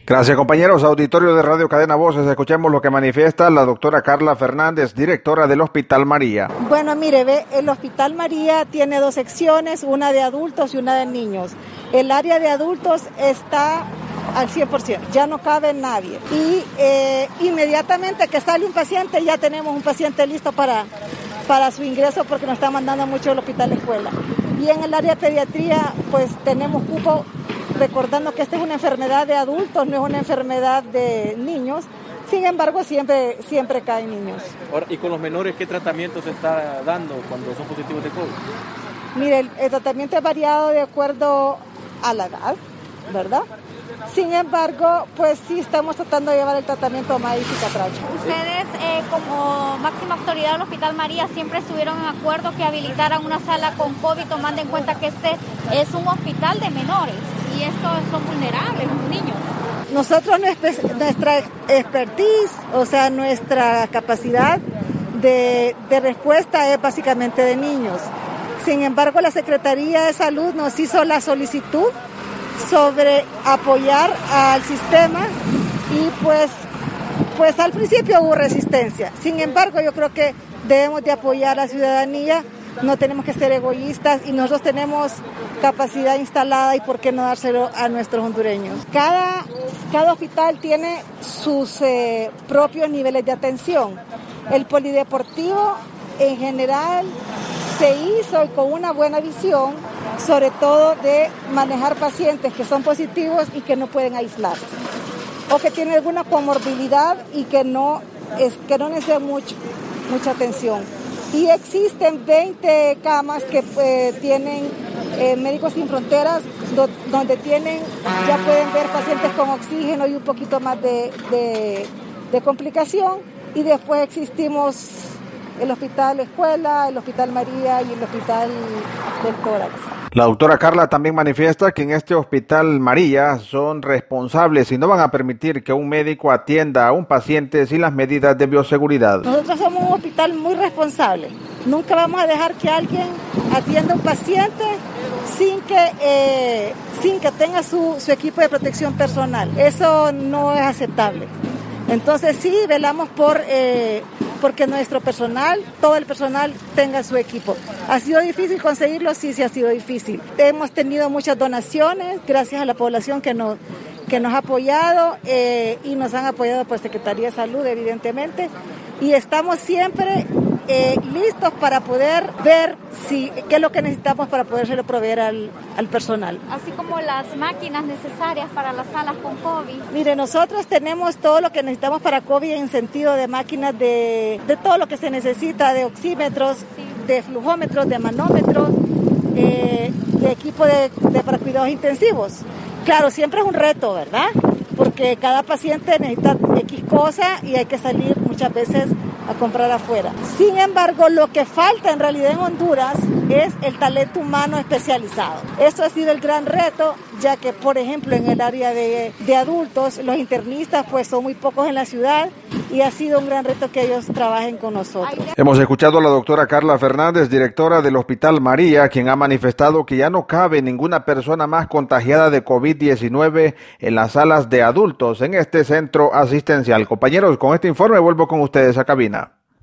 Gracias, compañeros. Auditorio de Radio Cadena Voces, escuchemos lo que manifiesta la doctora Carla Fernández, directora del Hospital María. Bueno, mire, el Hospital María tiene 2 secciones, una de adultos y una de niños. El área de adultos está al 100%, ya no cabe nadie. Y inmediatamente que sale un paciente, ya tenemos un paciente listo para su ingreso porque nos está mandando mucho el hospital escuela. Y en el área de pediatría, pues tenemos cupo, recordando que esta es una enfermedad de adultos, no es una enfermedad de niños. Sin embargo, siempre caen niños. Ahora, ¿y con los menores qué tratamiento se está dando cuando son positivos de COVID? Mire, el tratamiento es variado de acuerdo a la edad, ¿verdad? Sin embargo, pues sí estamos tratando de llevar el tratamiento más eficaz. Ustedes, como máxima autoridad del Hospital María, siempre estuvieron en acuerdo que habilitaran una sala con COVID, tomando en cuenta que este es un hospital de menores y estos son vulnerables, los niños. Nosotros, nuestra expertise, o sea, nuestra capacidad de respuesta es básicamente de niños. Sin embargo, la Secretaría de Salud nos hizo la solicitud sobre apoyar al sistema y pues al principio hubo resistencia. Sin embargo, yo creo que debemos de apoyar a la ciudadanía, no tenemos que ser egoístas y nosotros tenemos capacidad instalada y por qué no dárselo a nuestros hondureños. Cada hospital tiene sus propios niveles de atención. El polideportivo en general se hizo con una buena visión, sobre todo de manejar pacientes que son positivos y que no pueden aislarse, o que tienen alguna comorbilidad y que no necesitan mucha atención. Y existen 20 camas que tienen Médicos Sin Fronteras, donde ya pueden ver pacientes con oxígeno y un poquito más de complicación. Y después existimos el Hospital Escuela, el Hospital María y el Hospital del Tórax. La doctora Carla también manifiesta que en este Hospital María son responsables y no van a permitir que un médico atienda a un paciente sin las medidas de bioseguridad. Nosotros somos un hospital muy responsable. Nunca vamos a dejar que alguien atienda a un paciente sin que tenga su equipo de protección personal. Eso no es aceptable. Entonces sí, velamos porque nuestro personal, todo el personal tenga su equipo. ¿Ha sido difícil conseguirlo? Sí ha sido difícil. Hemos tenido muchas donaciones gracias a la población que nos ha apoyado y nos han apoyado por Secretaría de Salud, evidentemente. Y estamos siempre listos para poder ver qué es lo que necesitamos para podérselo proveer al personal. Así como las máquinas necesarias para las salas con COVID. Mire, nosotros tenemos todo lo que necesitamos para COVID en sentido de máquinas de todo lo que se necesita, de oxímetros, de flujómetros, de manómetros, de equipo para cuidados intensivos. Claro, siempre es un reto, ¿verdad? Porque cada paciente necesita X cosa y hay que salir muchas veces a comprar afuera. Sin embargo, lo que falta en realidad en Honduras es el talento humano especializado. Eso ha sido el gran reto, ya que, por ejemplo, en el área de adultos, los internistas pues son muy pocos en la ciudad y ha sido un gran reto que ellos trabajen con nosotros. Hemos escuchado a la doctora Carla Fernández, directora del Hospital María, quien ha manifestado que ya no cabe ninguna persona más contagiada de COVID-19 en las salas de adultos en este centro asistencial. Compañeros, con este informe vuelvo con ustedes a cabina.